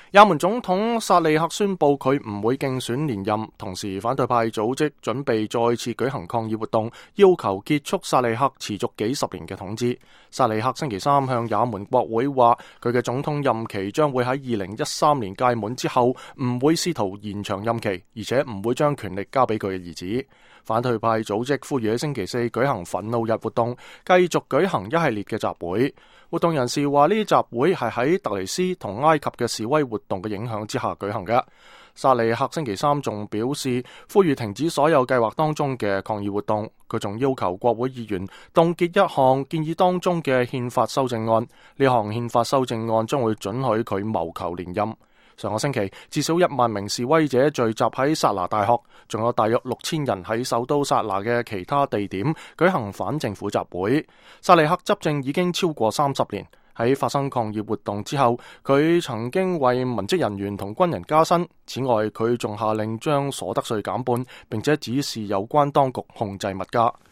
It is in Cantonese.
也門總統薩利克宣布佢唔會競選連任，同時反對派組織準備再次舉行抗議活動，要求結束薩利克持續幾十年嘅統治。薩利克星期三向也門國會話，佢嘅總統任期將會喺2013年屆滿之後，唔會試圖延長任期，而且唔會將權力交俾佢嘅兒子。反對派組織呼籲喺星期四舉行憤怒日活動，繼續舉行一系列嘅集會。活動人士話呢啲集會係喺突尼斯同埃及嘅示威活動嘅影響之下舉行嘅。薩利克星期三仲表示，呼籲停止所有計劃當中嘅抗議活動。佢仲要求國會議員凍結一項建議當中嘅憲法修正案。呢項憲法修正案將會准許佢謀求連任。上個星期，至少1萬名示威者聚集喺薩拿大學，仲有大約6000人喺首都薩拿嘅其他地點舉行反政府集會。薩利克執政已經超過30年，喺發生抗議活動之後，佢曾經為文職人員同軍人加薪。此外，佢仲下令將所得稅減半，並且指示有關當局控制物價。